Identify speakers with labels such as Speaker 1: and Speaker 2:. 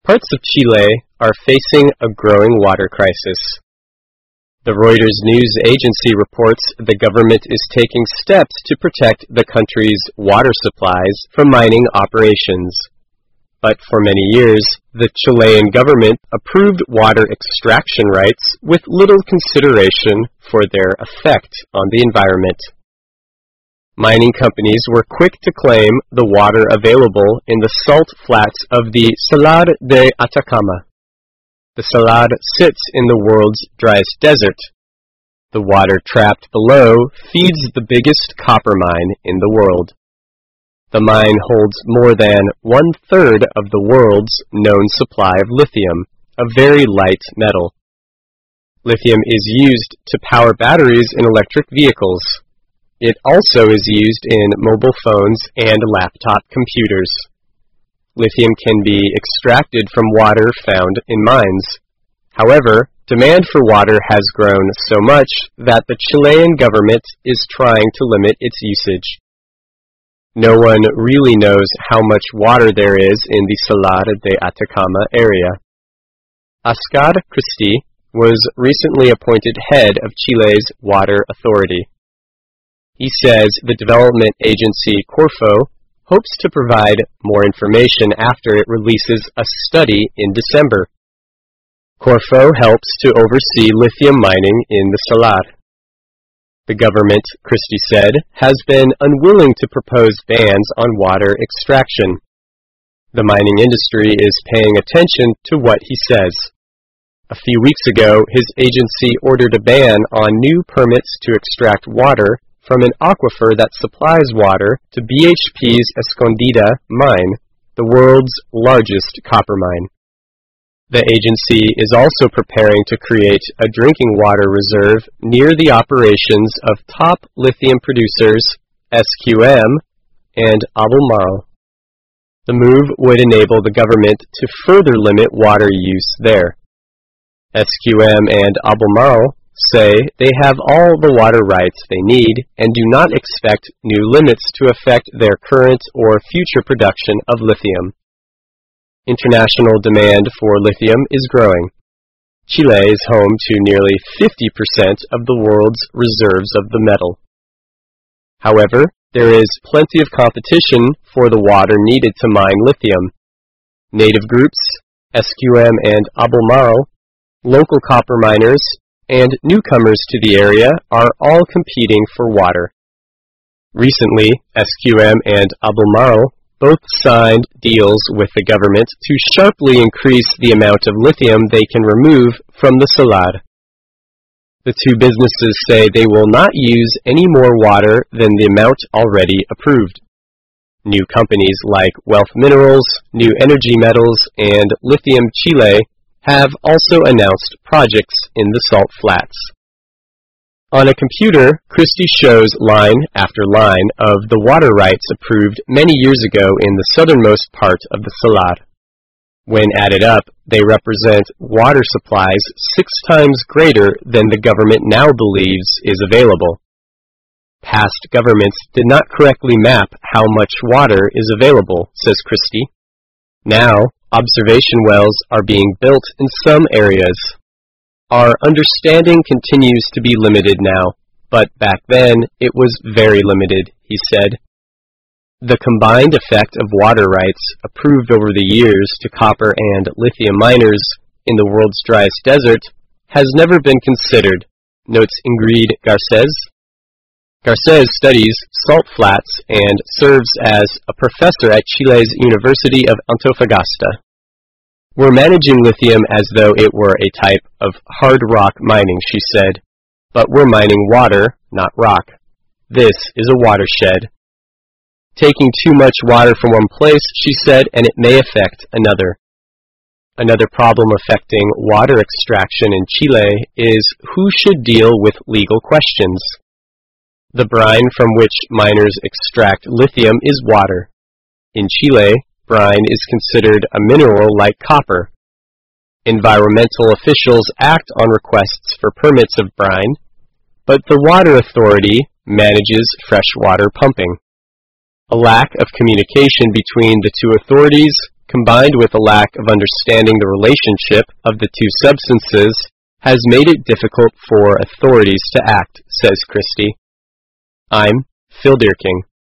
Speaker 1: Parts of Chile are facing a growing water crisis. The Reuters news agency reports the government is taking steps to protect the country's water supplies from mining operations. But for many years, the Chilean government approved water extraction rights with little consideration for their effect on the environment. Mining companies were quick to claim the water available in the salt flats of the Salar de Atacama. The salar sits in the world's driest desert. The water trapped below feeds the biggest copper mine in the world. The mine holds more than 1/3 of the world's known supply of lithium, a very light metal. Lithium is used to power batteries in electric vehicles. It also is used in mobile phones and laptop computers. Lithium can be extracted from water found in mines. However, demand for water has grown so much that the Chilean government is trying to limit its usage. No one really knows how much water there is in the Salar de Atacama area. Oscar Cristi was recently appointed head of Chile's water authority. He says the development agency Corfo hopes to provide more information after it releases a study in December. Corfo helps to oversee lithium mining in the Salar. The government, Cristi said, has been unwilling to propose bans on water extraction. The mining industry is paying attention to what he says. A few weeks ago, his agency ordered a ban on new permits to extract water from an aquifer that supplies water to BHP's Escondida mine, the world's largest copper mine. The agency is also preparing to create a drinking water reserve near the operations of top lithium producers SQM and Albemarle. The move would enable the government to further limit water use there. SQM and Albemarle say they have all the water rights they need and do not expect new limits to affect their current or future production of lithium. International demand for lithium is growing. Chile is home to nearly 50% of the world's reserves of the metal. However, there is plenty of competition for the water needed to mine lithium. Native groups, SQM and Albemarle, local copper miners, and newcomers to the area are all competing for water. Recently, SQM and Albemarle both signed deals with the government to sharply increase the amount of lithium they can remove from the Salar. The two businesses say they will not use any more water than the amount already approved. New companies like Wealth Minerals, New Energy Metals, and Lithium Chile have also announced projects in the salt flats. On a computer, Cristi shows line after line of the water rights approved many years ago in the southernmost part of the Salar. When added up, they represent water supplies 6 times greater than the government now believes is available. Past governments did not correctly map how much water is available, says Cristi. Now, observation wells are being built in some areas. Our understanding continues to be limited now, but back then it was very limited, he said. The combined effect of water rights approved over the years to copper and lithium miners in the world's driest desert has never been considered, notes Ingrid Garces. Garces studies salt flats and serves as a professor at Chile's University of Antofagasta. We're managing lithium as though it were a type of hard rock mining, she said, but we're mining water, not rock. This is a watershed. Taking too much water from one place, she said, and it may affect another. Another problem affecting water extraction in Chile is who should deal with legal questions. The brine from which miners extract lithium is water. In Chile, brine is considered a mineral like copper. Environmental officials act on requests for permits of brine, but the water authority manages freshwater pumping. A lack of communication between the two authorities combined with a lack of understanding the relationship of the two substances, has made it difficult for authorities to act, says Christie. I'm Phil Deerking.